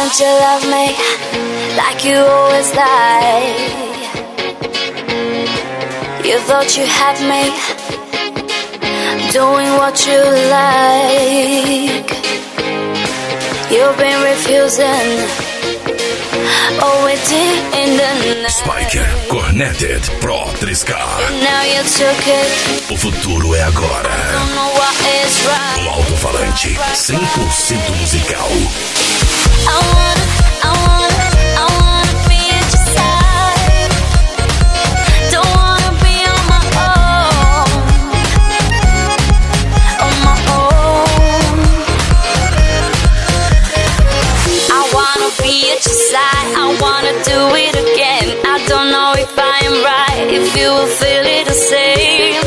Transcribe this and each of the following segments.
don't you love me like you always lie? You thought you had me doing what you like. You've been refusing all we did in the night. Spiker, Corneted, Pro 3K. And now you took it. O futuro é agora. I don't know what is right. O alto-falante 100% musical. I wanna be at your side. Don't wanna be on my own. On my own. I wanna be at your side. I wanna do it again. I don't know if I am right, if you will feel it the same.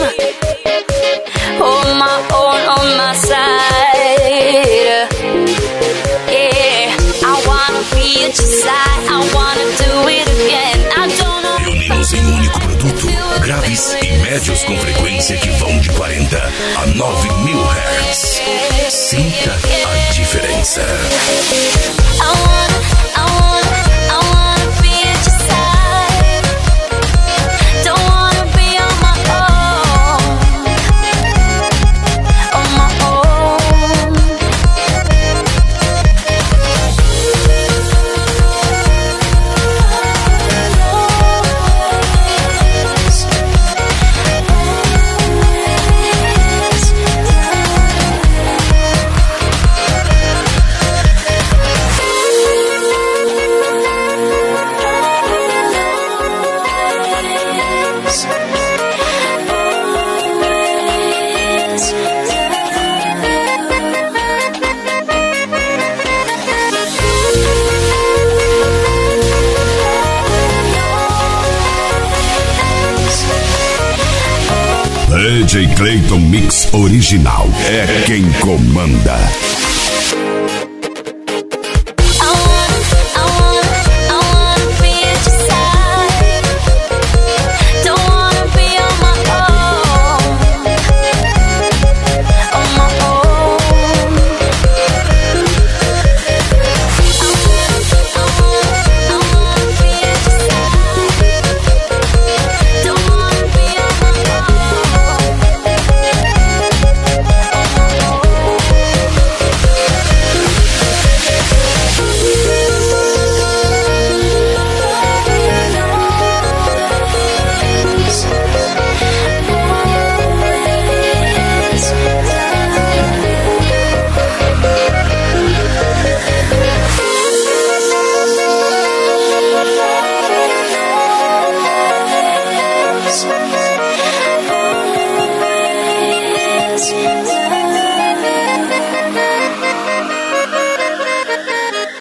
On my own, on my side. Yeah, I wanna be at your side. I wanna do it again. I don't know. Reunidos em um único produto, graves e médios com frequência que vão de 40 a 9.000 Hz. Sinta a diferença. I wanna be at your side. Don't wanna be on my own. On my own. DJ Clayton Mix Original é quem comanda.